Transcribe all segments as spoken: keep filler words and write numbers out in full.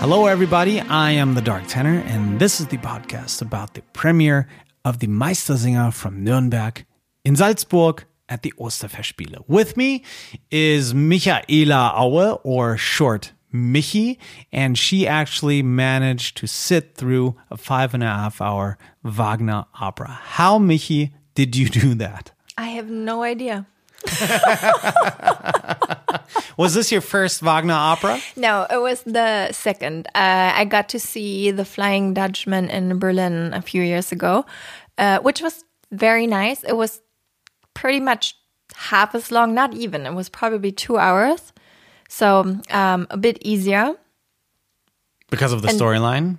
Hello, everybody. I am the Dark Tenor, and this is the podcast about the premiere of the Meistersinger from Nürnberg in Salzburg at the Osterfestspiele. With me is Michaela Aue, or short Michi, and she actually managed to sit through a five and a half hour Wagner opera. How, Michi, did you do that? I have no idea. Was this your first Wagner opera? No, it was the second. Uh, I got to see The Flying Dutchman in Berlin a few years ago, uh, which was very nice. It was pretty much half as long, not even. It was probably two hours. So um, a bit easier. Because of the storyline?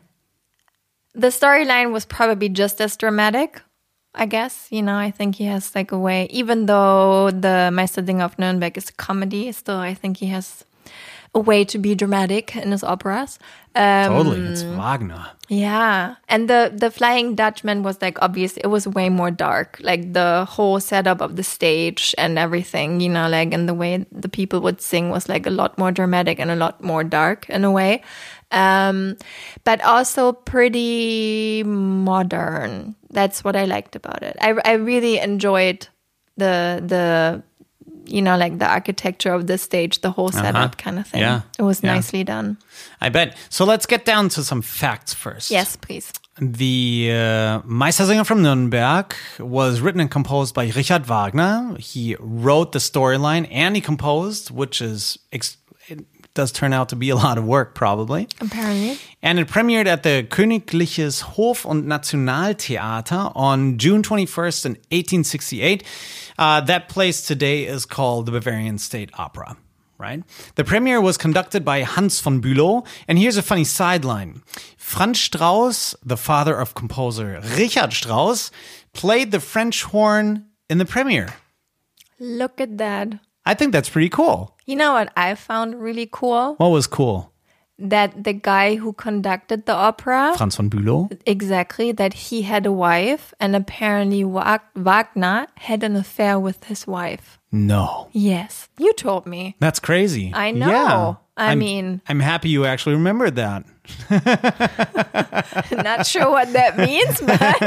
The storyline was probably just as dramatic, I guess. You know, I think he has like a way, even though the Meistersinger of Nürnberg is a comedy, still I think he has a way to be dramatic in his operas. Um, totally, it's Wagner. Yeah, and the, the Flying Dutchman was like, obviously, it was way more dark. Like the whole setup of the stage and everything, you know, like, and the way the people would sing was like a lot more dramatic and a lot more dark in a way. Um, but also pretty modern. That's what I liked about it. I, I really enjoyed the, the, you know, like the architecture of the stage, the whole setup uh-huh. kind of thing. Yeah. It was yeah. nicely done. I bet. So let's get down to some facts first. Yes, please. The uh, Meistersinger from Nürnberg was written and composed by Richard Wagner. He wrote the storyline and he composed, which is ex- it does turn out to be a lot of work, probably. Apparently. And it premiered at the Königliches Hof- und Nationaltheater on June twenty-first in eighteen sixty-eight. Uh, that place today is called the Bavarian State Opera, right? The premiere was conducted by Hans von Bülow. And here's a funny sideline. Franz Strauss, the father of composer Richard Strauss, played the French horn in the premiere. Look at that. I think that's pretty cool. You know what I found really cool? What was cool? That the guy who conducted the opera, Franz von Bülow, exactly, that he had a wife, and apparently Wagner had an affair with his wife. No. Yes, you told me. That's crazy. I know. Yeah. I I'm, mean, I'm happy you actually remembered that. Not sure what that means,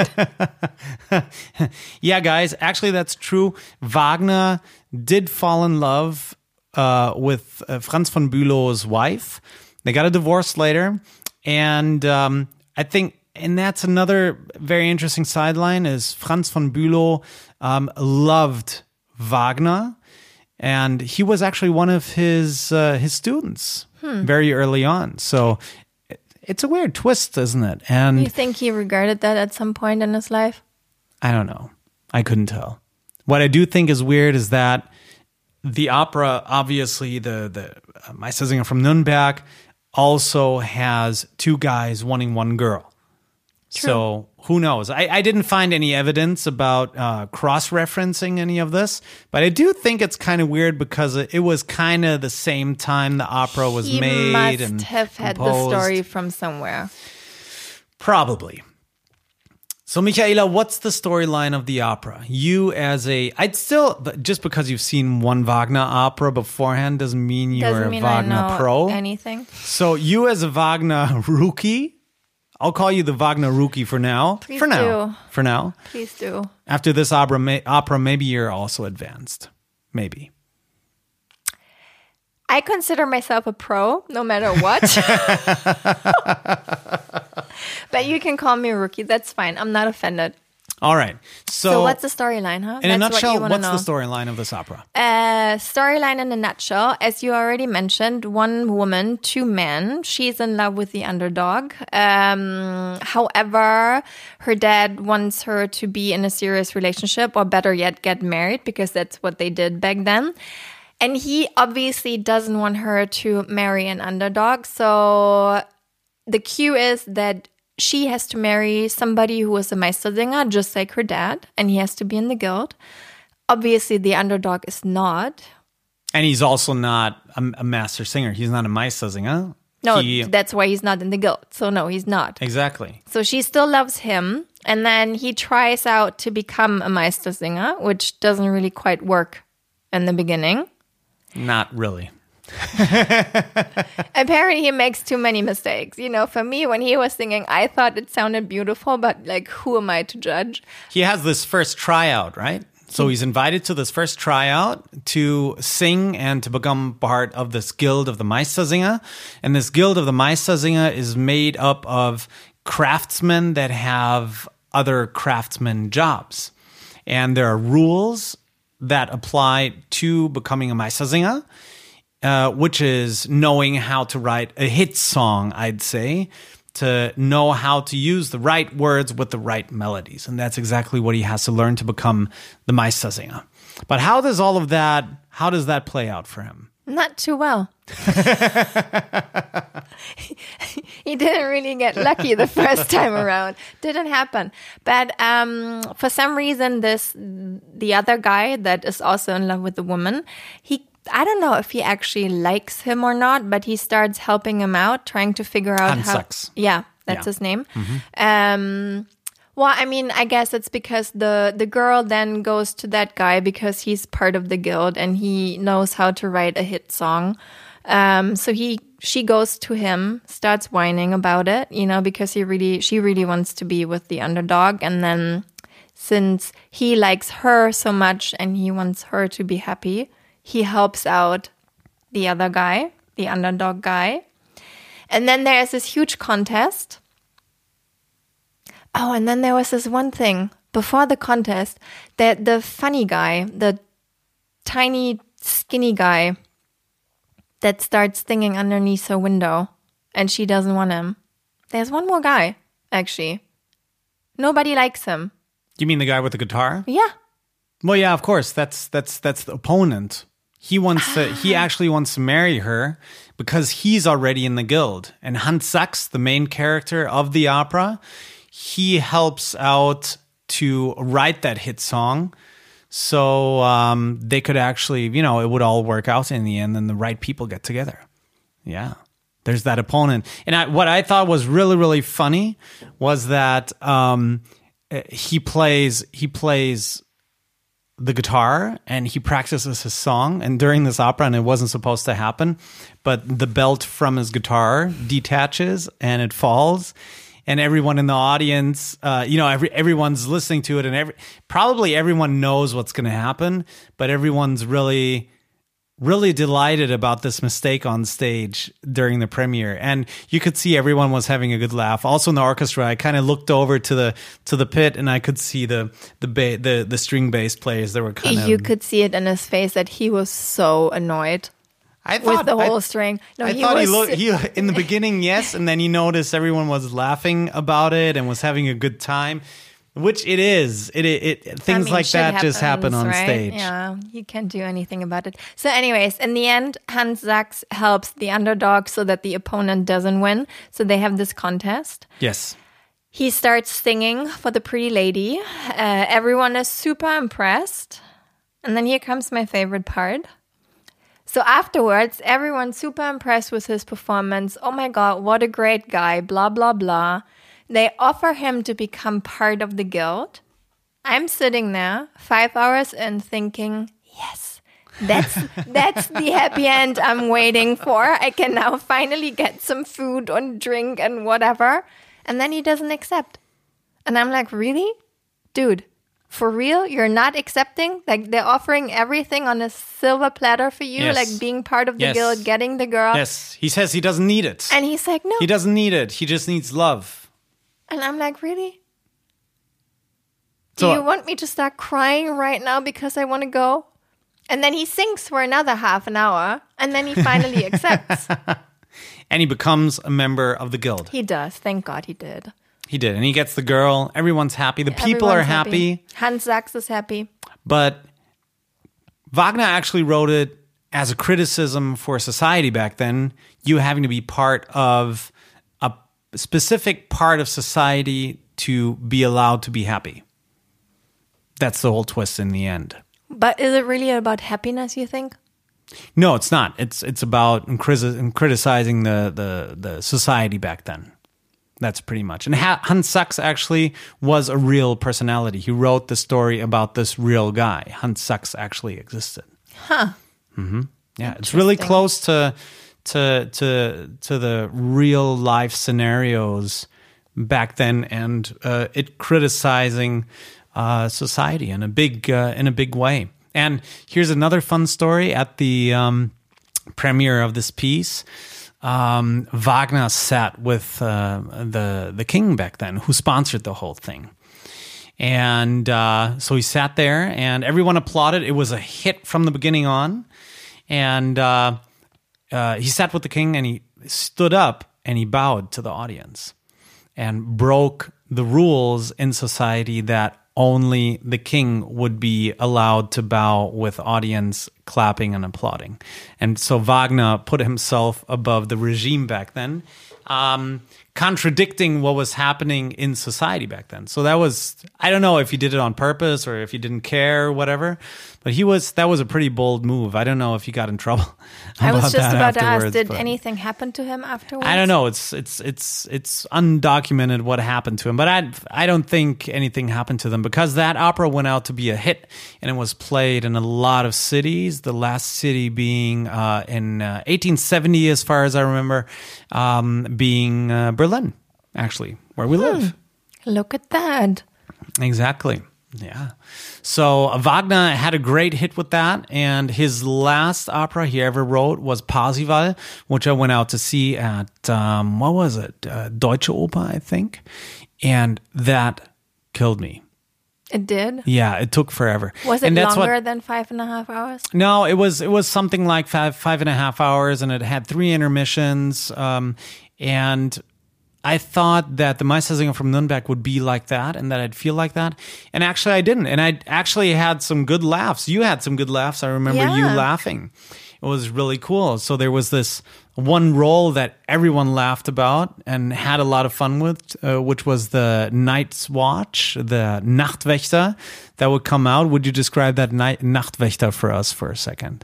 but yeah, guys, actually that's true. Wagner did fall in love uh, with uh, Franz von Bülow's wife. They got a divorce later, and um, I think, and that's another very interesting sideline, is Franz von Bülow um, loved Wagner, and he was actually one of his uh, his students hmm. very early on. So it, it's a weird twist, isn't it? And you think he regarded that at some point in his life? I don't know. I couldn't tell. What I do think is weird is that the opera, obviously, the the uh, Meistersinger from Nürnberg, also has two guys wanting one girl. True. So who knows? I, I didn't find any evidence about uh, cross-referencing any of this, but I do think it's kind of weird because it, it was kind of the same time the opera was he made must and have had composed. the story from somewhere. Probably. So, Michaela, what's the storyline of the opera? You as a... I'd still... Just because you've seen one Wagner opera beforehand doesn't mean you're doesn't a mean Wagner I know pro. Anything. So, you as a Wagner rookie... I'll call you the Wagner rookie for now. Please for now. do. For now. Please do. After this opera, may, opera, maybe you're also advanced. Maybe. I consider myself a pro, no matter what. But you can call me a rookie. That's fine. I'm not offended. All right. So, so what's the storyline, huh? In That's a nutshell, what what's know. the storyline of this opera? Uh, storyline in a nutshell, as you already mentioned, one woman, two men. She's in love with the underdog. Um, however, her dad wants her to be in a serious relationship, or better yet, get married, because that's what they did back then. And he obviously doesn't want her to marry an underdog. So the cue is that she has to marry somebody who is a Meistersinger, just like her dad, and he has to be in the guild. Obviously, the underdog is not. And he's also not a, a master singer. He's not a Meistersinger. No, he, that's why he's not in the guild. So no, he's not. Exactly. So she still loves him. And then he tries out to become a Meistersinger, which doesn't really quite work in the beginning. Not really. Apparently he makes too many mistakes. You know, for me, when he was singing, I thought it sounded beautiful, but like, who am I to judge? He has this first tryout, right? So he's invited to this first tryout to sing and to become part of this guild of the Meistersinger. And this guild of the Meistersinger is made up of craftsmen that have other craftsmen jobs. And there are rules that apply to becoming a Meistersinger, uh, which is knowing how to write a hit song, I'd say, to know how to use the right words with the right melodies. And that's exactly what he has to learn to become the Meistersinger. But how does all of that, how does that play out for him? Not too well. He didn't really get lucky the first time around. Didn't happen. But um, for some reason, this the other guy that is also in love with the woman, he I don't know if he actually likes him or not, but he starts helping him out, trying to figure out Hans how. Sachs. Yeah, that's Yeah. his name. Um, well, I mean, I guess it's because the the girl then goes to that guy because he's part of the guild and he knows how to write a hit song. Um, so he she goes to him, starts whining about it, you know, because he really she really wants to be with the underdog, and then since he likes her so much and he wants her to be happy, he helps out the other guy, the underdog guy. And then there's this huge contest. Oh, and then there was this one thing before the contest that the funny guy, the tiny, skinny guy that starts singing underneath her window and she doesn't want him. There's one more guy, actually. Nobody likes him. You mean the guy with the guitar? Yeah. Well, yeah, of course. That's that's that's the opponent. He wants to. He actually wants to marry her because he's already in the guild. And Hans Sachs, the main character of the opera, he helps out to write that hit song, so um, they could actually, you know, it would all work out in the end, and the right people get together. Yeah, there's that opponent. And I, what I thought was really, really funny was that um, he plays he plays. the guitar and he practices his song, and during this opera, and it wasn't supposed to happen, but the belt from his guitar detaches and it falls, and everyone in the audience, uh, you know, every everyone's listening to it, and every probably everyone knows what's going to happen, but everyone's really really delighted about this mistake on stage during the premiere, and you could see everyone was having a good laugh. Also in the orchestra, I kind of looked over to the to the pit, and I could see the the ba- the the string bass players. They were kind of You could see it in his face that he was so annoyed I with thought the whole I, string. No, I he thought he was looked he in the beginning, yes, and then he noticed everyone was laughing about it and was having a good time. Which it is. It, it, it things I mean, like shit that just happen happens, on right? stage. Yeah, you can't do anything about it. So anyways, in the end, Hans Sachs helps the underdog so that the opponent doesn't win. So they have this contest. Yes. He starts singing for the pretty lady. Uh, everyone is super impressed. And then here comes my favorite part. So afterwards, everyone's super impressed with his performance. Oh my God, what a great guy, blah, blah, blah. They offer him to become part of the guild. I'm sitting there five hours in thinking, yes, that's that's the happy end I'm waiting for. I can now finally get some food and drink and whatever. And then he doesn't accept. And I'm like, really? Dude, for real? You're not accepting? Like they're offering everything on a silver platter for you, Yes. like being part of the Yes. guild, getting the girl. Yes. He says he doesn't need it. And he's like, no. He doesn't need it. He just needs love. And I'm like, really? Do So- you want me to start crying right now because I want to go? And then he sings for another half an hour, and then he finally accepts. And he becomes a member of the guild. He does. Thank God he did. He did. And he gets the girl. Everyone's happy. The people are Everyone's happy. Hans Sachs is happy. But Wagner actually wrote it as a criticism for society back then, you having to be part of a specific part of society to be allowed to be happy. That's the whole twist in the end. But is it really about happiness, you think? No, it's not. It's it's about criti- criticizing the, the, the society back then. That's pretty much. And ha- Hans Sachs actually was a real personality. He wrote the story about this real guy. Hans Sachs actually existed. Huh. Mm-hmm. Yeah, it's really Interesting. close to to to to the real life scenarios back then, and uh, it criticizing uh, society in a big uh, in a big way. And here's another fun story at the um, premiere of this piece. Um, Wagner sat with uh, the the king back then, who sponsored the whole thing. And uh, so he sat there, and everyone applauded. It was a hit from the beginning on. And uh, uh, he sat with the king, and he stood up, and he bowed to the audience and broke the rules in society that only the king would be allowed to bow with audience clapping and applauding. And so Wagner put himself above the regime back then, um, contradicting what was happening in society back then. So that was, I don't know if he did it on purpose or if he didn't care or whatever, but he was, that was a pretty bold move. I don't know if he got in trouble. I was about just that about to ask, afterwards, did but- anything happen to him afterwards? I don't know. It's it's it's it's undocumented what happened to him, but I I don't think anything happened to them because that opera went out to be a hit and it was played in a lot of cities. The last city being uh, in uh, eighteen seventy, as far as I remember, um, being uh, Berlin, actually, where we live. Look at that. Exactly. Yeah. So uh, Wagner had a great hit with that, and his last opera he ever wrote was Parzival, which I went out to see at, um, what was it? Uh, Deutsche Oper, I think. And that killed me. It did? Yeah, it took forever. Was it and that's longer what, than five and a half hours? No, it was it was something like five five and a half hours, and it had three intermissions. Um, and I thought that the Meistersinger from Nürnberg would be like that and that I'd feel like that. And actually I didn't. And I actually had some good laughs. You had some good laughs. I remember you Yeah. laughing. It was really cool. So there was this one role that everyone laughed about and had a lot of fun with, uh, which was the Night's Watch, the Nachtwächter that would come out. Would you describe that night Nachtwächter for us for a second?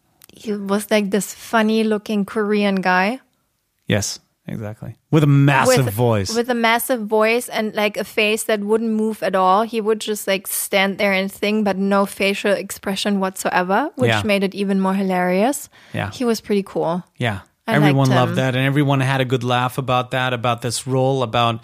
He was like this funny looking Korean guy. Yes. Exactly. With a massive with, voice. With a massive voice and like a face that wouldn't move at all. He would just like stand there and sing, but no facial expression whatsoever, which Yeah. made it even more hilarious. Yeah. He was pretty cool. Yeah. I everyone liked loved him. that, and everyone had a good laugh about that, about this role, about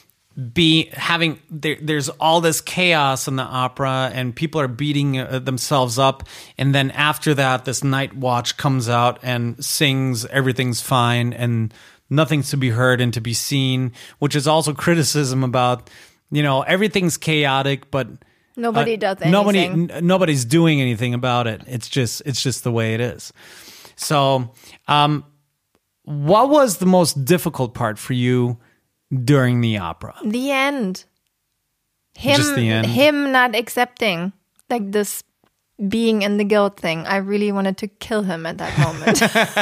be having there, there's all this chaos in the opera and people are beating uh, themselves up, and then after that this night watch comes out and sings everything's fine and nothing's to be heard and to be seen, which is also criticism about, you know, everything's chaotic, but Nobody uh, does anything. Nobody, n- nobody's doing anything about it. It's just, it's just the way it is. So, um, what was the most difficult part for you during the opera? The end. Him, Just the end? him not accepting like this being in the guild thing. I really wanted to kill him at that moment.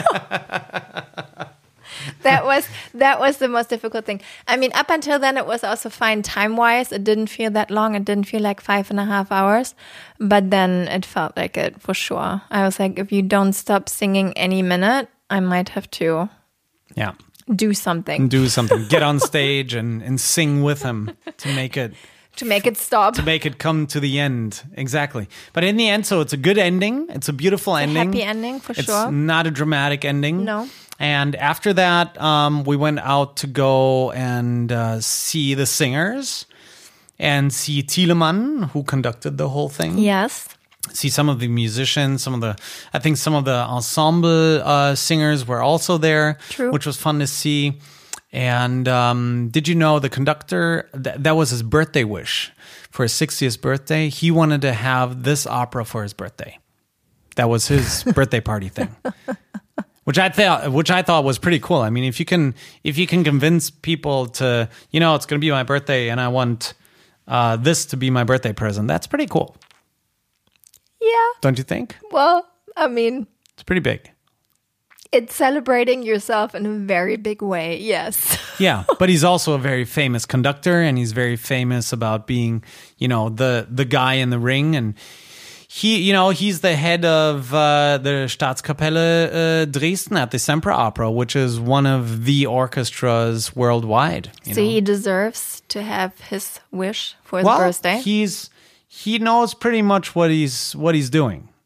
That was that was the most difficult thing. I mean, up until then, it was also fine time-wise. It didn't feel that long. It didn't feel like five and a half hours. But then it felt like it for sure. I was like, if you don't stop singing any minute, I might have to Yeah. do something Do something. Get on stage and, and sing with him to make it to make it stop. to make it come to the end. Exactly. But in the end, so it's a good ending. It's a beautiful A ending. happy ending for It's sure. not a dramatic ending. No. And after that, um, we went out to go and uh, see the singers and see Thielemann, who conducted the whole thing. Yes. See some of the musicians, some of the, I think some of the ensemble uh, singers were also there, True. which was fun to see. And um, did you know the conductor, th- that was his birthday wish for his sixtieth birthday? He wanted to have this opera for his birthday. That was his birthday party thing. Which I thought, which I thought was pretty cool. I mean, if you can, if you can convince people to, you know, it's going to be my birthday, and I want uh, this to be my birthday present, that's pretty cool, Yeah. don't you think? Well, I mean, It's pretty big. it's celebrating yourself in a very big way. Yes. Yeah, but he's also a very famous conductor, and he's very famous about being, you know, the the guy in the ring, and he, you know, he's the head of uh, the Staatskapelle uh, Dresden at the Semper Opera, which is one of the orchestras worldwide. You So know? he deserves to have his wish for his well, birthday. he's he knows pretty much what he's what he's doing.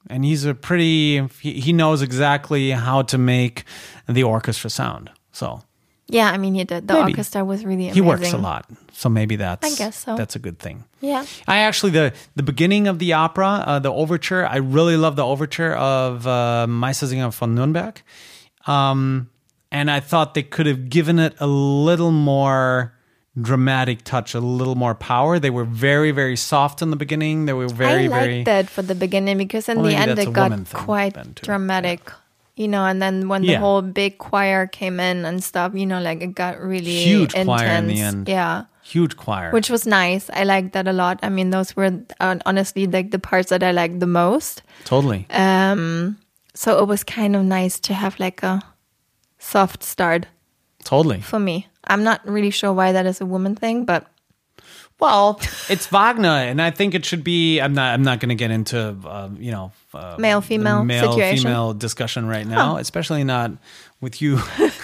And he's a pretty, he, he knows exactly how to make the orchestra sound. So yeah, I mean, he did. The maybe. orchestra was really amazing. He works a lot. So maybe that's, I guess so. that's a good thing. Yeah. I actually, the, the beginning of the opera, uh, the overture, I really love the overture of uh, Meistersinger von Nürnberg. Um, and I thought they could have given it a little more dramatic touch, a little more power. They were very, very soft in the beginning. They were very, I liked very... that for the beginning because in Well, the maybe end that's it a got woman thing quite then, too. dramatic. You know, and then when Yeah. the whole big choir came in and stuff, you know, like it got really Huge intense. choir in the end. Yeah. Huge choir. Which was nice. I liked that a lot. I mean, those were uh, honestly like the parts that I liked the most. Totally. Um, so it was kind of nice to have like a soft start Totally. for me. I'm not really sure why that is a woman thing, but Well, it's Wagner, and I think it should be. I'm not. I'm not going to get into um, you know uh, Male, female the male situation. female discussion right now, especially not with you.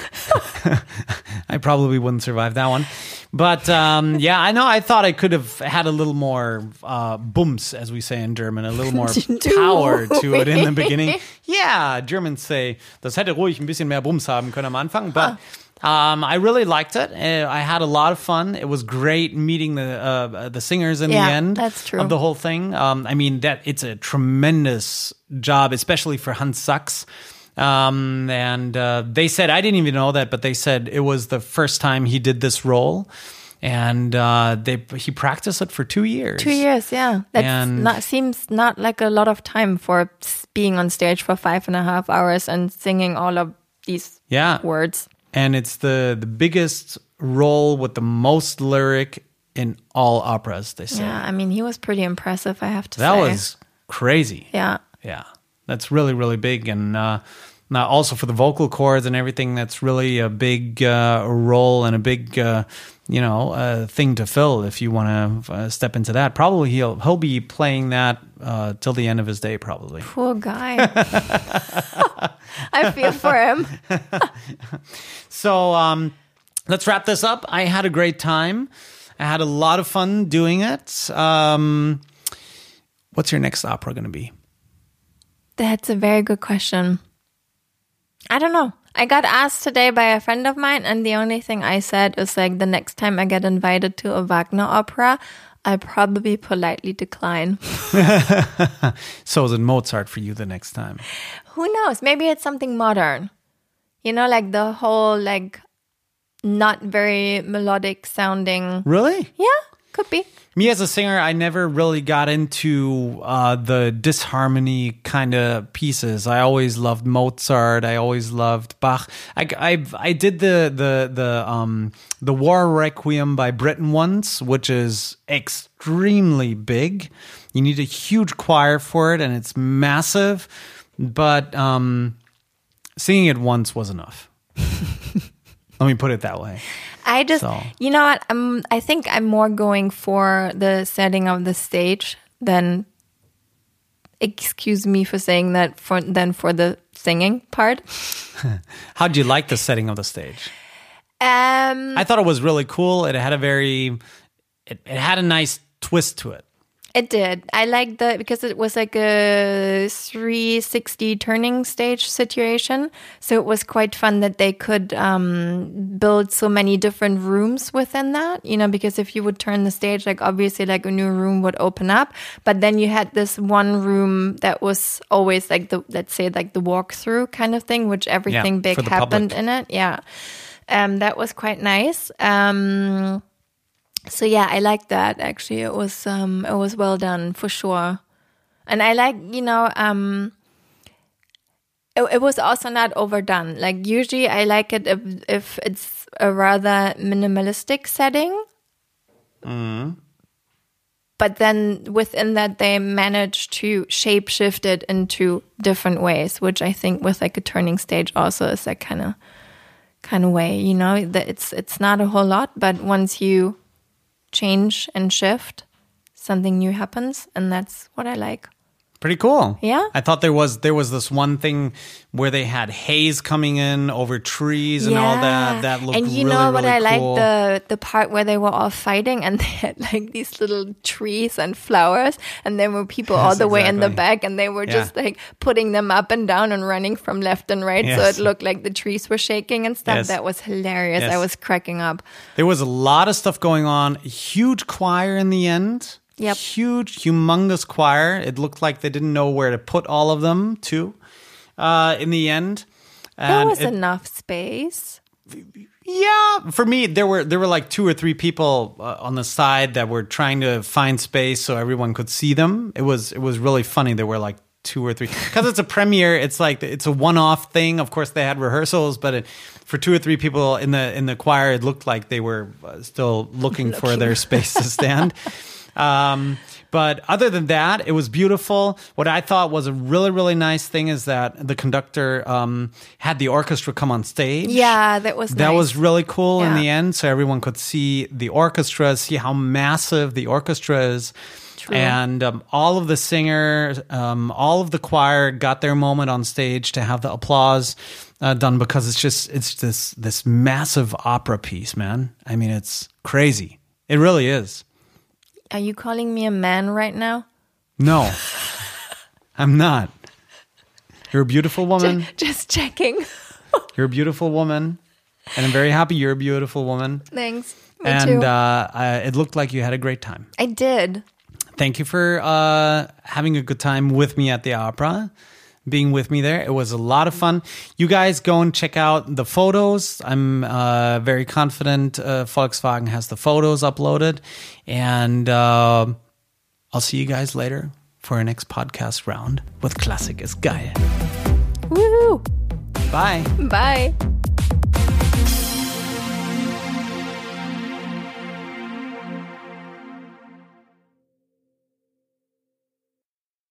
I probably wouldn't survive that one. But um, yeah, I know. I thought I could have had a little more uh, booms, as we say in German, a little more power to it in the beginning. Yeah, Germans say, das hätte ruhig ein bisschen mehr Bums haben können am Anfang, but. Um, I really liked it. Uh, I had a lot of fun. It was great meeting the uh, the singers in Yeah, the end that's true. of the whole thing. Um, I mean, that it's a tremendous job, especially for Hans Sachs. Um, and uh, they said, I didn't even know that, but they said it was the first time he did this role. And uh, they he practiced it for two years. two years, yeah. That And- not seems not like a lot of time for s- being on stage for five and a half hours and singing all of these Yeah. words. And it's the, the biggest role with the most lyric in all operas, they say. Yeah, I mean, he was pretty impressive, I have to That say. was crazy. Yeah. Yeah, that's really, really big. And uh, now also for the vocal cords and everything, that's really a big uh, role and a big, uh, you know, uh, thing to fill if you want to uh, step into that. Probably he'll he'll be playing that uh, till the end of his day, probably. Poor guy. I feel for him. So um, let's wrap this up. I had a great time. I had a lot of fun doing it. Um, what's your next opera going to be? That's a very good question. I don't know. I got asked today by a friend of mine, and the only thing I said is like the next time I get invited to a Wagner opera, I probably politely decline. So is it Mozart for you the next time? Who knows? Maybe it's something modern. You know, like the whole like not very melodic sounding. Really? Yeah, could be. Me as a singer, I never really got into uh, the disharmony kind of pieces. I always loved Mozart. I always loved Bach. I, I, I did the the the um the War Requiem by Britten once, which is extremely big. You need a huge choir for it, and it's massive. But um, singing it once was enough. Let me put it that way. I just, So. you know what? I'm. I think I'm more going for the setting of the stage than. Excuse me for saying that. For than for the singing part. How'd you like the setting of the stage? Um, I thought it was really cool. It had a very, it, it had a nice twist to it. It did. I liked the because it was like a three sixty turning stage situation. So it was quite fun that they could um, build so many different rooms within that. You know, because if you would turn the stage, like obviously like a new room would open up, but then you had this one room that was always like the let's say like the walkthrough kind of thing, which everything Yeah, big for the happened public. in it. Yeah, um, that was quite nice. Um, So yeah, I like that actually. It was um it was well done for sure. And I like, you know, um it, it was also not overdone. Like usually I like it if, if it's a rather minimalistic setting. Mm. But then within that they managed to shape shift it into different ways, which I think with like a turning stage also is that kind of kind of way, you know, that it's it's not a whole lot, but once you change and shift, something new happens, and that's what I like. Pretty cool. Yeah? I thought there was there was this one thing where they had haze coming in over trees and all that. That looked and you really, know what really I cool. like the the part where they were all fighting and they had like these little trees and flowers and there were people Yes, all the way in the exactly. back and they were Yeah. just like putting them up and down and running from left and right so Yes. it looked like the trees were shaking and stuff. Yes. That was hilarious. Yes. I was cracking up. There was a lot of stuff going on. Huge choir in the end. Yep. Huge, humongous choir. It looked like they didn't know where to put all of them, too, uh, in the end. There And was it- enough space. Yeah, for me, there were there were like two or three people uh, on the side that were trying to find space so everyone could see them. It was it was really funny. There were like two or three because it's a premiere. It's like it's a one-off thing. Of course, they had rehearsals, but it, for two or three people in the in the choir, it looked like they were uh, still looking for their space to stand. Um, but other than that, it was beautiful. What I thought was a really, really nice thing is that the conductor um, had the orchestra come on stage. Yeah, that was That nice. was really cool in Yeah. the end. So everyone could see the orchestra, see how massive the orchestra is. True. And um, all of the singers, um, all of the choir got their moment on stage to have the applause uh, done because it's just, it's this, this massive opera piece, man. I mean, it's crazy. It really is. Are you calling me a man right now? No, I'm not. You're a beautiful woman. Just checking. You're a beautiful woman. And I'm very happy you're a beautiful woman. Thanks. Me And too. uh, I, it looked like you had a great time. I did. Thank you for uh, having a good time with me at the opera, being with me there. It was a lot of fun. You guys go and check out the photos. I'm uh, very confident uh, Volkswagen has the photos uploaded. And uh, I'll see you guys later for our next podcast round with Classic is Geil. Woo! Bye. Bye.